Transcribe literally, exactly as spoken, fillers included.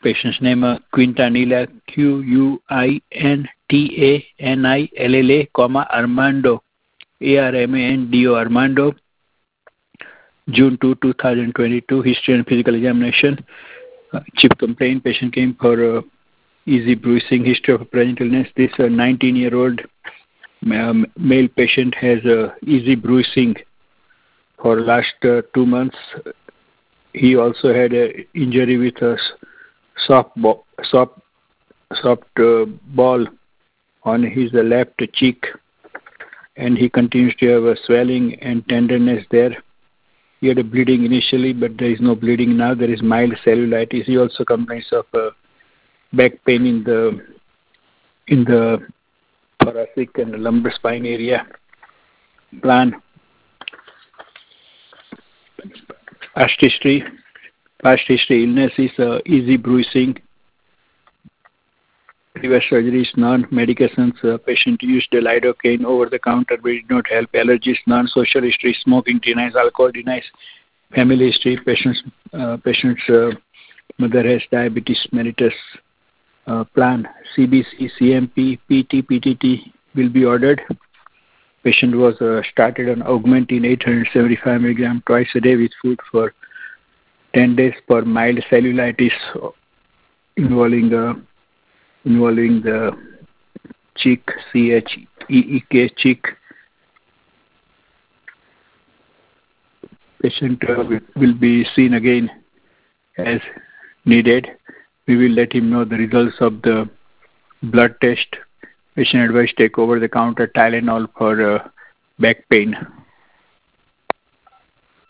Patient's name uh, Quintanilla, Q U I N T A N I L L A, comma, Armando, A R M A N D O, Armando, June second, two thousand twenty-two, history and physical examination. Uh, chief complaint, patient came for uh, easy bruising, history of present illness. This uh, nineteen-year-old um, male patient has uh, easy bruising for last uh, two months. He also had an injury with a soft, bo- soft, soft uh, ball on his uh, left cheek, and he continues to have a swelling and tenderness there. He had a bleeding initially, but there is no bleeding now. There is mild cellulitis. He also complains of uh, back pain in the in the thoracic and lumbar spine area. Plan. Past history. Past history illness is uh, easy bruising. Previous surgeries, none. Medications, uh, patient used the lidocaine over the counter, but it did not help. Allergies, none. Social history, smoking denies, alcohol denies. Family history, patient's, uh, patient's uh, mother has diabetes mellitus. Uh, plan, C B C, C M P, P T, P T T will be ordered. Patient was uh, started on Augmentin eight hundred seventy-five milligram twice a day with food for ten days for mild cellulitis involving uh, involving the cheek, C H E E K, cheek. Patient uh, will be seen again as needed. We will let him know the results of the blood test. Patient advised take over the counter Tylenol for uh, back pain.